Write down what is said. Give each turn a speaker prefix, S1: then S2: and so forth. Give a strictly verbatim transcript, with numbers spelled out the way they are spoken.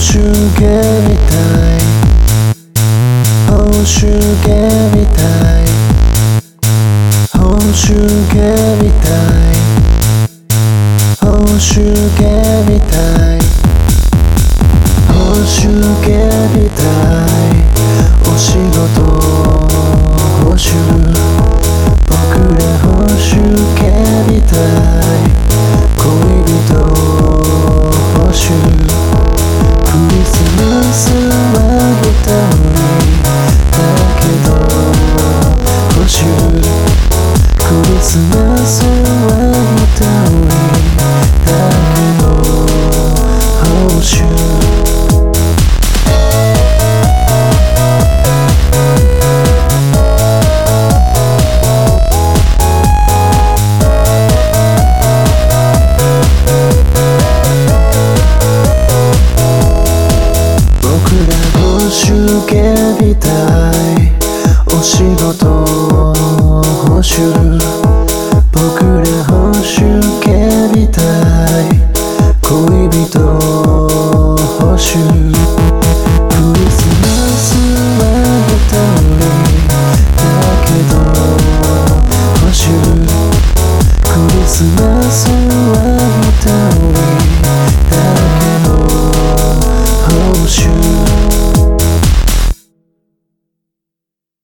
S1: 酬蹴りたい報酬蹴りたい報酬蹴りたい報酬蹴りたい報酬蹴りたいお仕事報酬僕ら報酬蹴りたい恋人報酬クリスマスは一人だけど報酬クリスマスは一人だけど報酬蹴りたいお仕事報酬僕ら報酬蹴りたい恋人